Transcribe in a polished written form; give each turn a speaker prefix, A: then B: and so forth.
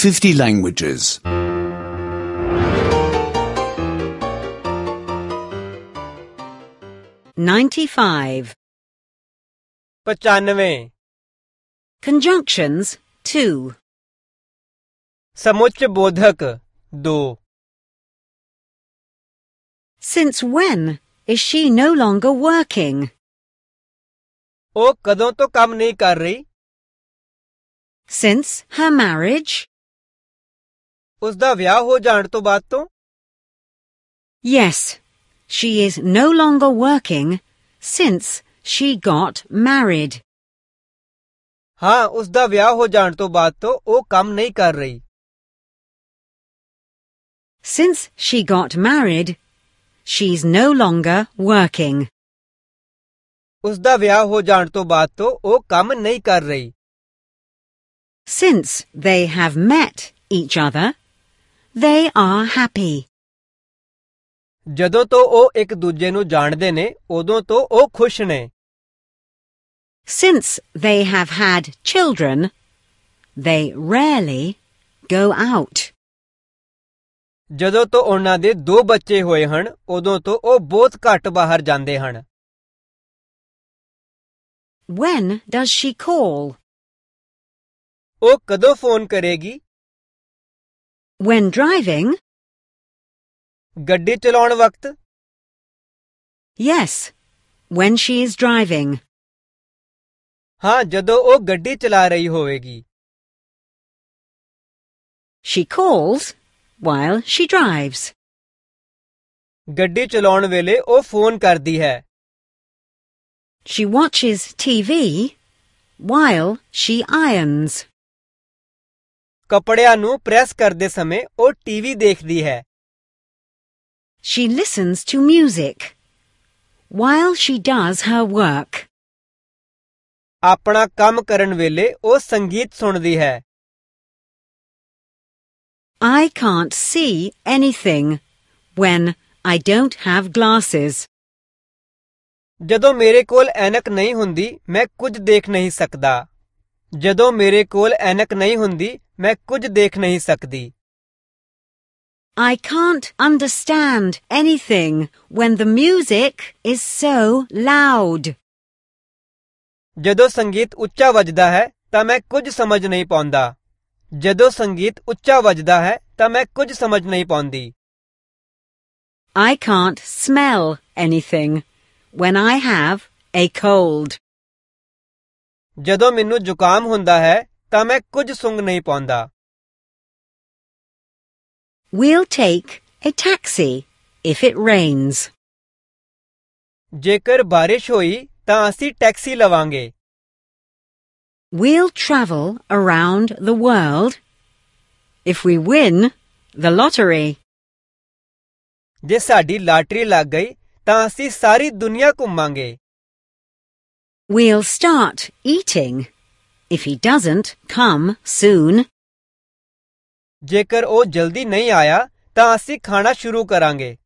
A: 50 languages.
B: 95.
C: 95
B: Conjunctions 2.
C: समुच्चय बोधक 2
B: Since when is she no longer working?
C: ਉਹ ਕਦੋਂ ਤੋਂ ਕੰਮ ਨਹੀਂ ਕਰ ਰਹੀ?
B: Since her marriage?
C: ਉਸ ਦਾ ਵਿਆਹ ਹੋ ਜਾਣ ਤੋਂ ਬਾਅਦ ਤੋਂ?
B: Yes, she is no longer working since she got married.
C: ਹਾਂ, ਉਸ ਦਾ ਵਿਆਹ ਹੋ ਜਾਣ ਤੋਂ ਬਾਅਦ ਤੋਂ ਉਹ ਕੰਮ ਨਹੀਂ ਕਰ ਰਹੀ।
B: Since she got married, she's no longer working.
C: ਉਸ ਦਾ ਵਿਆਹ ਹੋ ਜਾਣ ਤੋਂ ਬਾਅਦ ਤੋਂ ਉਹ ਕੰਮ ਨਹੀਂ ਕਰ ਰਹੀ।
B: Since they have met each other, they are happy.
C: ਜਦੋਂ ਤੋਂ ਉਹ ਇੱਕ ਦੂਜੇ ਨੂੰ ਜਾਣਦੇ ਨੇ, ਉਦੋਂ ਤੋਂ ਉਹ ਖੁਸ਼ ਨੇ।
B: Since they have had children, they rarely go out.
C: ਜਦੋਂ ਤੋਂ ਉਹਨਾਂ ਦੇ 2 ਬੱਚੇ ਹੋਏ ਹਨ, ਉਦੋਂ ਤੋਂ ਉਹ ਬਹੁਤ ਘੱਟ ਬਾਹਰ ਜਾਂਦੇ ਹਨ।
B: When does she call?
C: ਉਹ ਕਦੋਂ ਫੋਨ ਕਰੇਗੀ?
B: When driving?
C: ਗੱਡੀ ਚਲਾਉਣ ਵਕਤ?
B: Yes, when she is driving.
C: ਹਾਂ, ਜਦੋਂ ਉਹ ਗੱਡੀ ਚਲਾ ਰਹੀ ਹੋਵੇਗੀ।
B: She calls while she drives.
C: ਗੱਡੀ ਚਲਾਉਣ ਵੇਲੇ ਉਹ ਫੋਨ ਕਰਦੀ ਹੈ।
B: She watches TV while she irons.
C: ਕੱਪੜਿਆਂ ਨੂੰ ਪ੍ਰੈਸ ਕਰਦੇ ਸਮੇਂ ਉਹ ਟੀਵੀ ਦੇਖਦੀ ਹੈ।
B: She listens to music while she does her work.
C: ਆਪਣਾ ਕੰਮ ਕਰਨ ਵੇਲੇ ਉਹ ਸੰਗੀਤ ਸੁਣਦੀ ਹੈ।
B: I can't see anything when I don't have glasses.
C: ਜਦੋਂ ਮੇਰੇ ਕੋਲ ਐਨਕ ਨਹੀਂ ਹੁੰਦੀ, ਮੈਂ ਕੁਝ ਦੇਖ ਨਹੀਂ ਸਕਦਾ। ਜਦੋਂ ਮੇਰੇ ਕੋਲ ਐਨਕ ਨਹੀਂ ਹੁੰਦੀ, ਮੈਂ ਕੁਝ ਦੇਖ ਨਹੀਂ ਸਕਦੀ।
B: I can't understand anything when the music is so loud.
C: ਜਦੋਂ ਸੰਗੀਤ ਉੱਚਾ ਵੱਜਦਾ ਹੈ ਤਾਂ ਮੈਂ ਕੁਝ ਸਮਝ ਨਹੀਂ ਪਾਉਂਦਾ। ਜਦੋਂ ਸੰਗੀਤ ਉੱਚਾ ਵੱਜਦਾ ਹੈ ਤਾਂ ਮੈਂ ਕੁਝ ਸਮਝ ਨਹੀਂ ਪਾਉਂਦੀ।
B: I can't smell anything when I have a cold.
C: ਜਦੋਂ ਮੈਨੂੰ ਜ਼ੁਕਾਮ ਹੁੰਦਾ ਹੈ ਤਾਂ ਮੈਂ ਕੁਝ ਸੁੰਘ ਨਹੀਂ ਪਾਉਂਦਾ।
B: We'll take a taxi if it rains.
C: ਜੇਕਰ ਬਾਰਿਸ਼ ਹੋਈ ਤਾਂ ਅਸੀਂ ਟੈਕਸੀ ਲਵਾਂਗੇ।
B: We'll travel around the world if we win the lottery.
C: ਜੇ ਸਾਡੀ ਲਾਟਰੀ ਲੱਗ ਗਈ ਤਾਂ ਅਸੀਂ ਸਾਰੀ ਦੁਨੀਆ ਘੁੰਮਾਂਗੇ।
B: We'll start eating if he doesn't come soon.
C: ਜੇਕਰ ਉਹ ਜਲਦੀ ਨਹੀਂ ਆਇਆ ਤਾਂ ਅਸੀਂ ਖਾਣਾ ਸ਼ੁਰੂ ਕਰਾਂਗੇ।